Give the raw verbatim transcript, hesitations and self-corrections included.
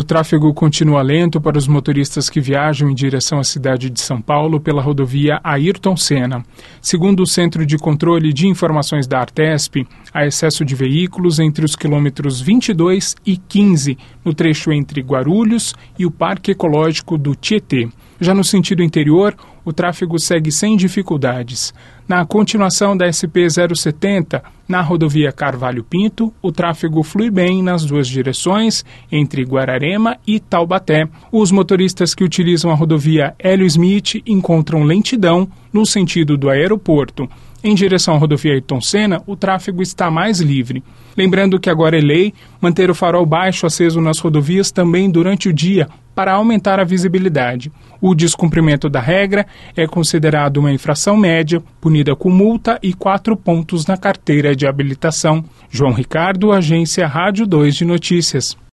tráfego continua lento para os motoristas que viajam em direção à cidade de São Paulo pela rodovia Ayrton Senna. Segundo o Centro de Controle de Informações da Artesp, há excesso de veículos entre os quilômetros vinte e dois e quinze, no trecho entre Guarulhos e o Parque Ecológico do Tietê. Já no sentido interior, o tráfego segue sem dificuldades. Na continuação da S P zero setenta, na rodovia Carvalho Pinto, o tráfego flui bem nas duas direções, entre Guararema e Taubaté. Os motoristas que utilizam a rodovia Hélio Smith encontram lentidão no sentido do aeroporto. Em direção à rodovia Ayrton Senna, o tráfego está mais livre. Lembrando que agora é lei manter o farol baixo aceso nas rodovias também durante o dia, para aumentar a visibilidade. O descumprimento da regra é considerado uma infração média, punida com multa e quatro pontos na carteira de habilitação. João Ricardo, Agência Rádio dois de Notícias.